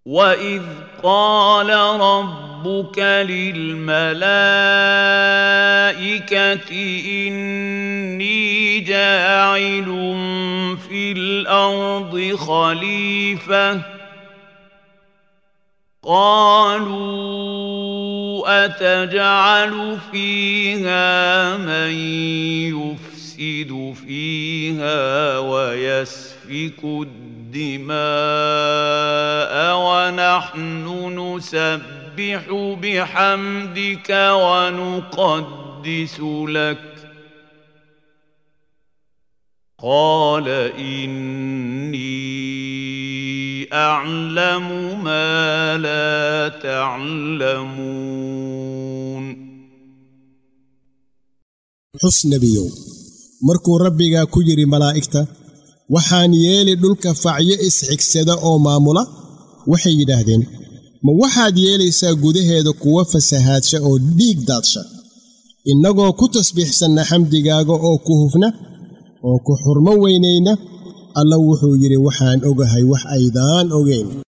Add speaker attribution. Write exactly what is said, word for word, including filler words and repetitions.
Speaker 1: وَإِذْ قَالَ رَبُّكَ لِلْمَلَائِكَةِ إِنِّي جَاعِلٌ فِي الْأَرْضِ خَلِيفَةً قَالُوا أَتَجْعَلُ فِيهَا مَن يُفْسِدُ فِيهَا وَيَسْفِكُ الدِّمَاءَ وَنَحْنُ نُسَبِّحُ بِحَمْدِكَ وَنُقَدِّسُ لَكَ قَالَ إِنِّي أَعْلَمُ مَا لَا تَعْلَمُونَ
Speaker 2: حُسْ نبيو مركو ربيغا كجري ملائكتا waxaan yeeli dhulka facyo isxigsada oo maamula waxay yidhaahdeen ma waxaad yeelaysaa gudaheeda kuwa fasahaadsha oo dhiig daadsha innagoo ku tasbiixsanna xamdigaaga oo ku hufna oo ku xurmo weynayna alla wuxuu yidhi waxaan ogahay wax aydaan ogeyn